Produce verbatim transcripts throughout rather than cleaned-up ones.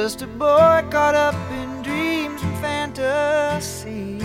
just a boy caught up in dreams and fantasies.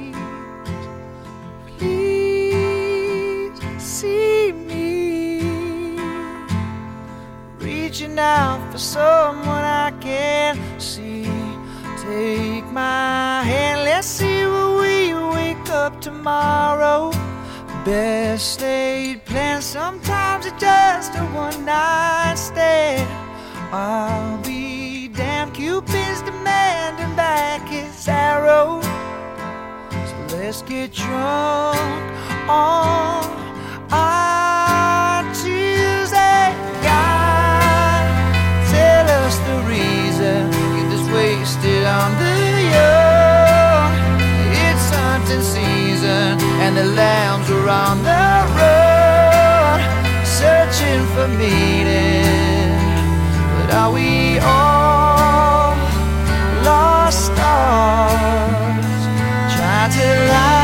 Please see me reaching out for someone I can't see. Take my hand, let's see where we wake up tomorrow. Best laid plans, sometimes it's just a one night stand. I'll be damned, Cupid's demanding back his arrow. So let's get drunk on our Tuesday. God, tell us the reason, get this wasted on the young. It's hunting season and the lambs are on the road, searching for meaning. But are we all lost stars, trying to lie?